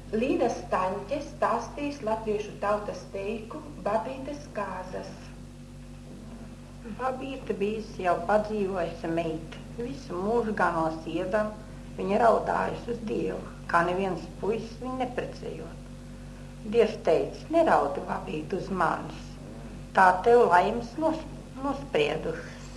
Līna Staņķe stāstīs latviešu tautas teiku Babītes kāzas. Babīte bijusi jau padzīvojusi meita. Visu mūžu ganos iedam, viņa raudājusi uz Dievu, kā neviens puisis viņu neprecējot. Dievs teica, neraudi, Babīte, uz manis, tā tev laimes nospriedušas.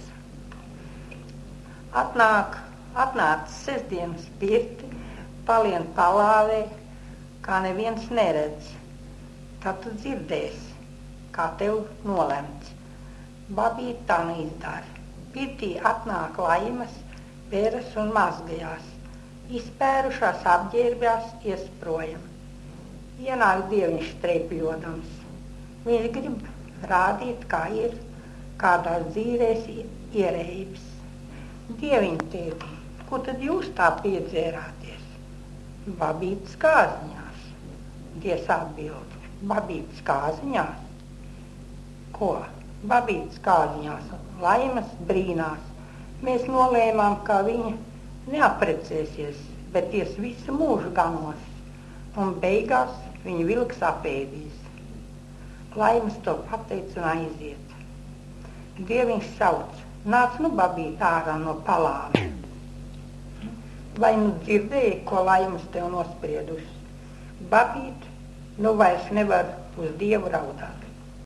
Atnāca sestdienas pirti, palien palāvē, kā neviens neredz. Tad tu dzirdēsi, kā tev nolemts. Babīte tā neizdara. Pirtī atnāk laimas, veras un mazgajās. Izpērušās apģērbjās iesprojam. Ienāk Dieviņš streipļodams. Viņš grib rādīt, kā ir, kādās dzīvēs ierēbis. Dieviņ tēti, ko tad jūs tā piedzērāties? Babītes kāziņās. Dievs atbild, Babītes kāziņās? Ko? Babītes kāziņās, laimas brīnās. Mēs nolēmām, ka viņa neaprecēsies, bet ies visu mūžu ganos, un beigās viņa vilks apēdīs. Laimas to pateica un aiziet. Dieviņš sauc, nāc nu, Babīte, ārā no palāves. Vai nu dzirdēji, ko laimas tev nospriedušas? Babīte, nu vairs nevar uz Dievu raudāt.